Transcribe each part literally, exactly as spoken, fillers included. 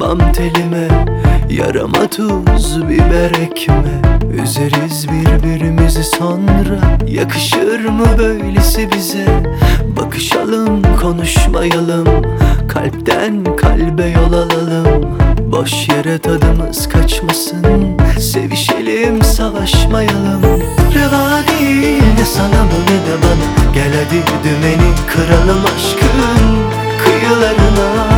Takmam telime, yarama tuz biber ekme. Üzeriz birbirimizi sonra, yakışır mı böylesi bize? Bakışalım, konuşmayalım, kalpten kalbe yol alalım. Boş yere tadımız kaçmasın, sevişelim, savaşmayalım. Reva değil ne sana bu ne de bana, gel hadi dümeni kıralım aşkın kıyılarına.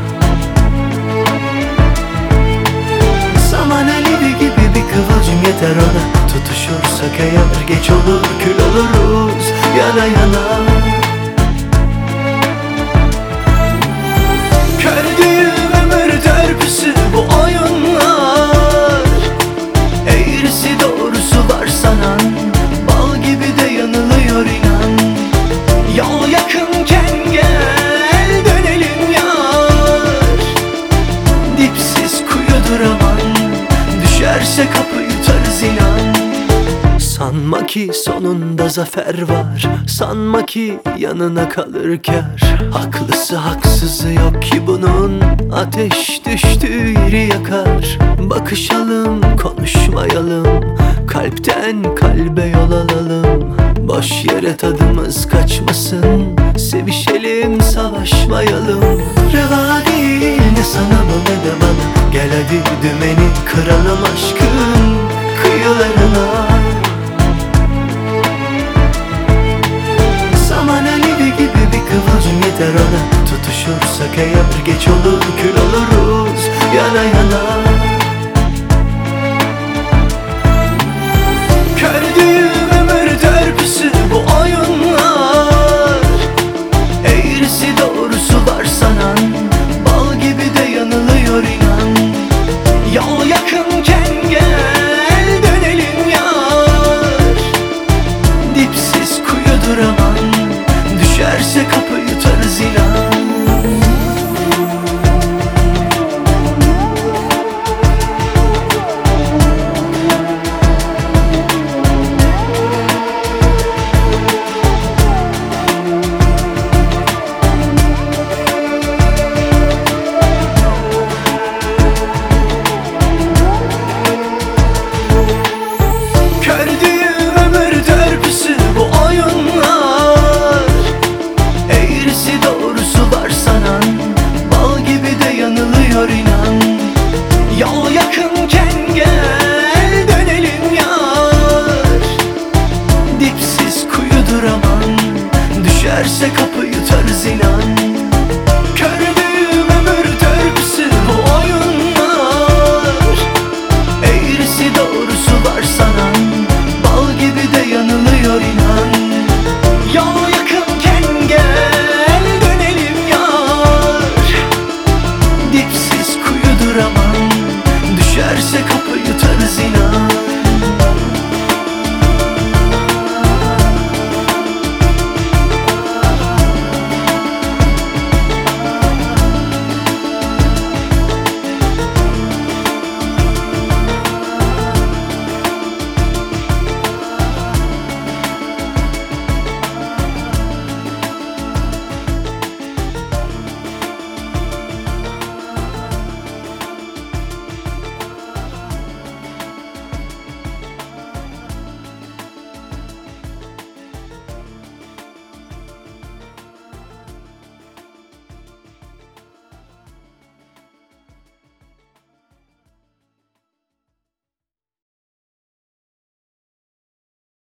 Saman alevi gibi bir kıvılcım yeter ona, tutuşursak eğer geç olur kül oluruz yana yana. Kördüğüm ömür törpüsü bu oyunlar, eğrisi doğrusu var sanan, bal gibi de yanılıyor inan. Yol yakınken gel dönelim yar, dipsiz kuyudur aman, düşerse kapı yutarız inan. Sanma ki sonunda zafer var, sanma ki yanına kalır kâr. Haklısı haksızı yok ki bunun, ateş düştüğü yeri yakar. Bakışalım, konuşmayalım, kalpten kalbe yol alalım. Boş yere tadımız kaçmasın, sevişelim, savaşmayalım. Reva değil ne sana bu ne de bana, gel hadi dümeni kıralım aşkın kıyılarına. Saman alevi gibi bir kıvılcım yeter ona, tutuşursak eğer geç olur kül oluruz yana yana. Kördüğüm ömür törpüsü bu oyunlar, eğrisi doğrusu var sanan, bal gibi de yanılıyor inan. Yol yakınken gel dönelim yar, dipsiz kuyudur aman, düşerse kapı yutarız inan. Kördüğüm ömür törpüsü bu oyunlar, eğrisi doğrusu var sanan, bal gibi de yanılıyor inan. Yol yakınken gel dönelim yar, dipsiz kuyudur aman, düşerse kapı yutarız inan.